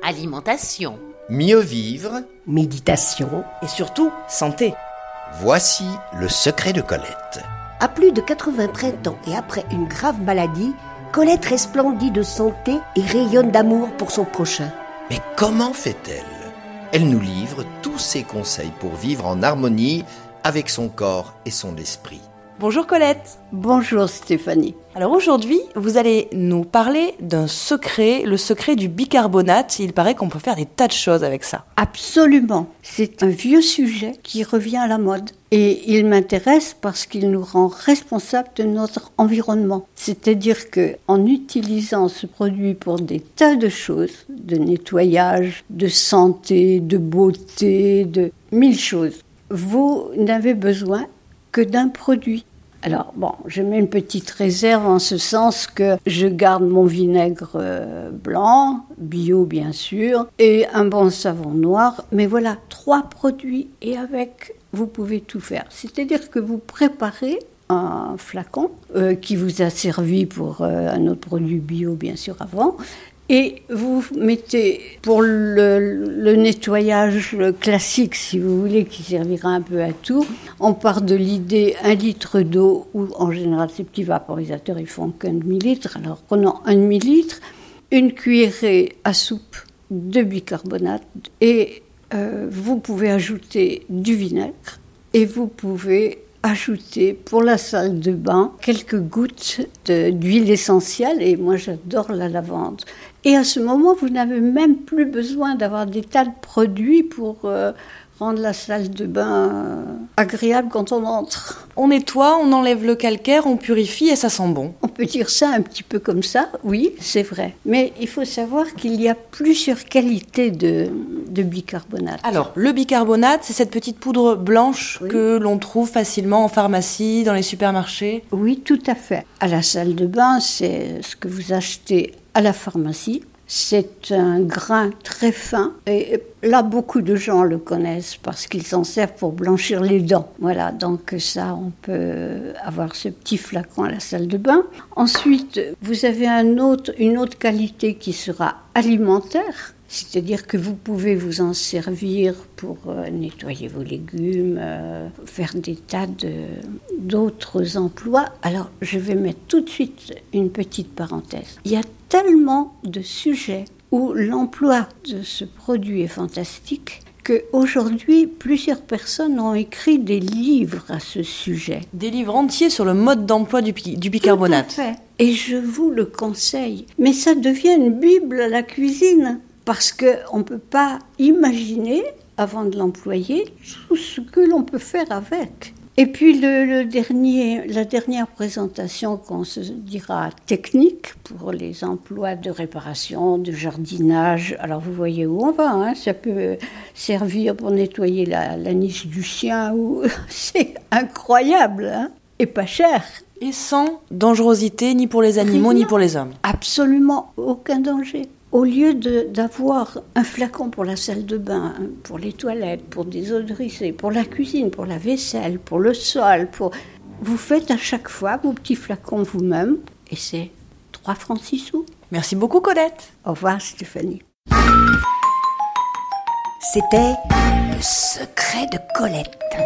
alimentation, mieux vivre, méditation et surtout santé. Voici le secret de Colette. À plus de 83 ans et après une grave maladie, Colette resplendit de santé et rayonne d'amour pour son prochain. Mais comment fait-elle ? Elle nous livre tous ses conseils pour vivre en harmonie avec son corps et son esprit. Bonjour Colette. Bonjour Stéphanie. Alors aujourd'hui, vous allez nous parler d'un secret, le secret du bicarbonate. Il paraît qu'on peut faire des tas de choses avec ça. Absolument. C'est un vieux sujet qui revient à la mode. Et il m'intéresse parce qu'il nous rend responsables de notre environnement. C'est-à-dire qu'en utilisant ce produit pour des tas de choses, de nettoyage, de santé, de beauté, de 1000 choses, vous n'avez besoin que d'un produit. Alors bon, je mets une petite réserve en ce sens que je garde mon vinaigre blanc, bio bien sûr, et un bon savon noir. Mais voilà, 3 produits et avec, vous pouvez tout faire. C'est-à-dire que vous préparez un flacon qui vous a servi pour un autre produit bio bien sûr avant. Et vous mettez pour le nettoyage classique, si vous voulez, qui servira un peu à tout, on part de l'idée 1 litre d'eau, ou en général ces petits vaporisateurs ils font qu'un demi-litre, alors prenons un demi-litre, une cuillerée à soupe de bicarbonate, et vous pouvez ajouter du vinaigre, et vous pouvez ajouter pour la salle de bain quelques gouttes d'huile essentielle, et moi j'adore la lavande. Et à ce moment, vous n'avez même plus besoin d'avoir des tas de produits pour rendre la salle de bain agréable quand on entre. On nettoie, on enlève le calcaire, on purifie et ça sent bon. On peut dire ça un petit peu comme ça, oui, c'est vrai. Mais il faut savoir qu'il y a plusieurs qualités de bicarbonate. Alors, le bicarbonate, c'est cette petite poudre blanche que l'on trouve facilement en pharmacie, dans les supermarchés. Oui, tout à fait. À la salle de bain, c'est ce que vous achetez à la pharmacie. C'est un grain très fin et là beaucoup de gens le connaissent parce qu'ils s'en servent pour blanchir les dents. Voilà, donc ça on peut avoir ce petit flacon à la salle de bain. Ensuite, vous avez une autre qualité qui sera alimentaire. C'est-à-dire que vous pouvez vous en servir pour nettoyer vos légumes, faire des tas d'autres emplois. Alors, je vais mettre tout de suite une petite parenthèse. Il y a tellement de sujets où l'emploi de ce produit est fantastique qu'aujourd'hui, plusieurs personnes ont écrit des livres à ce sujet. Des livres entiers sur le mode d'emploi du bicarbonate. Tout à fait. Et je vous le conseille. Mais ça devient une bible à la cuisine. Parce qu'on ne peut pas imaginer, avant de l'employer, tout ce que l'on peut faire avec. Et puis la dernière présentation qu'on se dira technique pour les emplois de réparation, de jardinage. Alors vous voyez où on va, hein, ça peut servir pour nettoyer la niche du chien. C'est incroyable, hein, et pas cher. Et sans dangerosité ni pour les animaux ni pour les hommes. Absolument aucun danger. Au lieu d'avoir un flacon pour la salle de bain, pour les toilettes, pour des eaux de rissée, pour la cuisine, pour la vaisselle, pour le sol, vous faites à chaque fois vos petits flacons vous-même et c'est 3 francs 6 sous. Merci beaucoup Colette. Au revoir Stéphanie. C'était le secret de Colette.